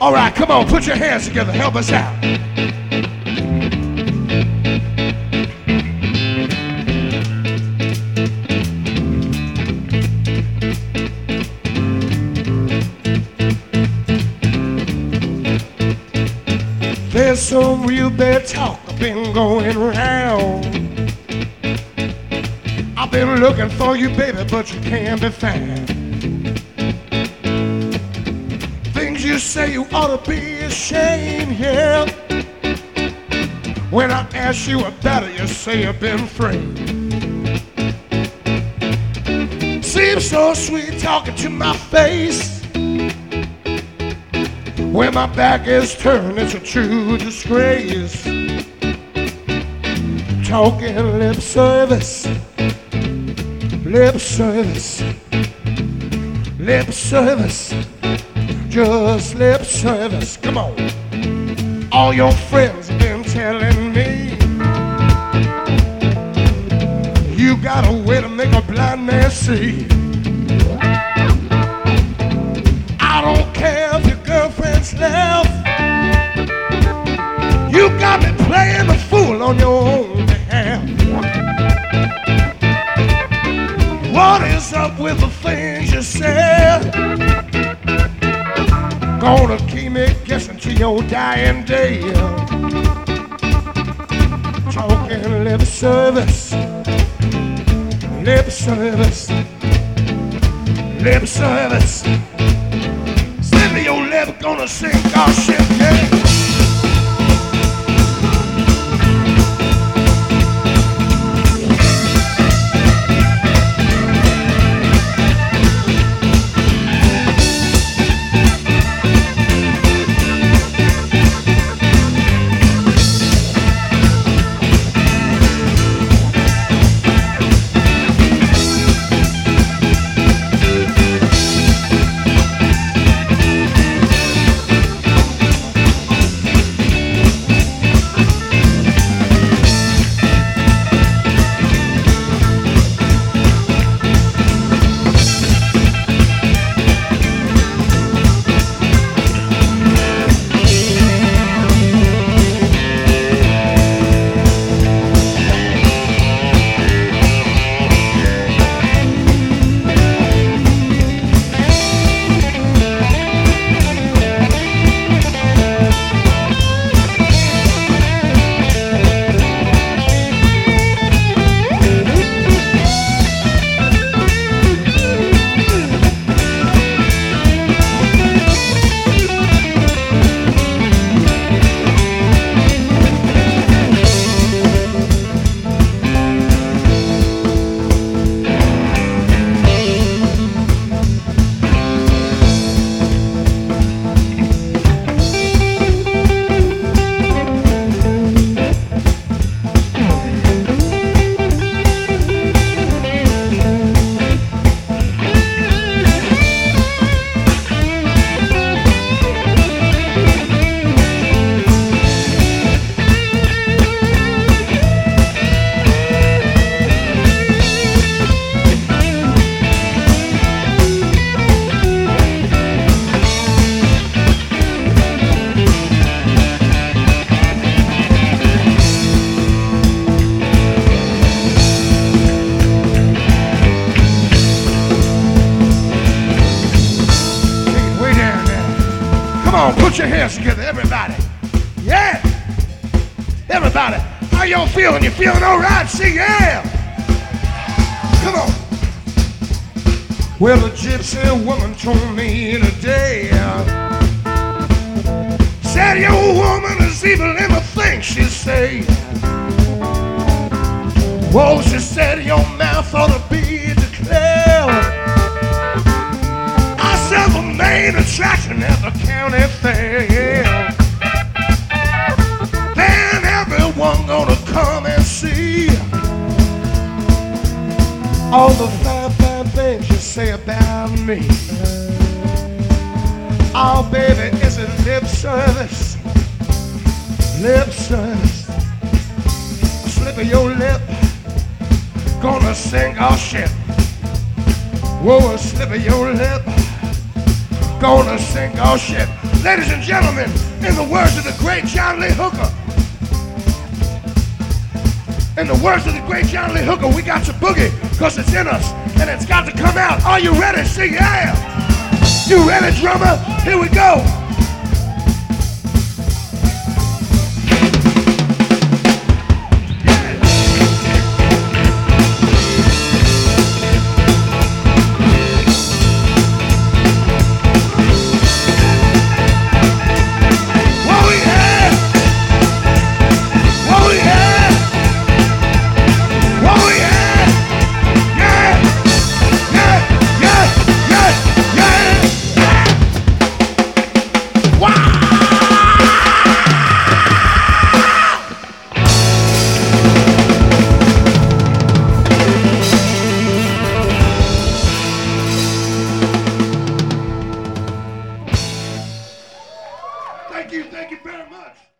All right, come on, put your hands together. Help us out. There's some real bad talk been going around. I've been looking for you, baby, but you can't be found. Things you say you ought to be ashamed, yeah. When I ask you about it, you say you've been free. Seems so sweet talking to my face. When my back is turned, it's a true disgrace. Talking lip service, lip service, lip service, just lip service. Come on. All your friends have been telling me you got a way to make a blind man see. I don't care if your girlfriend's left. You got me playing the fool on your own behalf. What is up with the things you said? Gonna keep me guessing to your dying day. Talking lip service, lip service, lip service. Send me your lip, gonna sink our ship, yeah. Put your hands together, everybody. Yeah. Everybody. How y'all feeling? You feeling all right? See, yeah. Come on. Well, a gypsy woman told me today, said your woman is evil in the things she say. Whoa, she said your mouth ought to be declared. I said the main attraction at the county fair. Then everyone gonna come and see all the fine, fine things you say about me. Oh, baby, is it lip service? Lip service. A slip of your lip gonna sink our ship. Whoa, a slip of your lip gonna sink our ship. Ladies and gentlemen, in the words of the great John Lee Hooker, in the words of the great John Lee Hooker, we got to boogie, cause it's in us, and it's got to come out. Are you ready? Sing yeah! You ready, drummer? Here we go. Thank you very much.